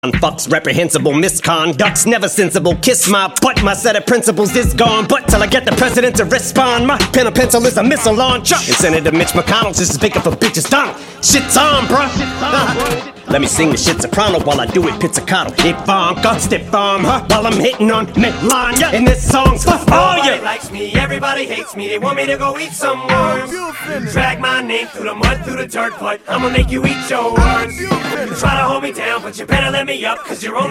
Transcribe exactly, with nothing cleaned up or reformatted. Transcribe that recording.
Fucks reprehensible misconduct's never sensible. Kiss my butt, my set of principles is gone. But till I get the president to respond, my pen and pencil is a missile launcher. And Senator Mitch McConnell's just as big up for bitches. Donald, shit's on, bruh. Uh, let me sing the shit soprano while I do it pizzicato. Ivanka, stiff arm her while I'm hitting on Melania. And this song's for all you. Nobody likes me, everybody hates me. They want me to go eat some worms. Drag my name through the mud, through the dirt, but I'ma make you eat your words. Try to hold me down, but you better let me up, cause you're only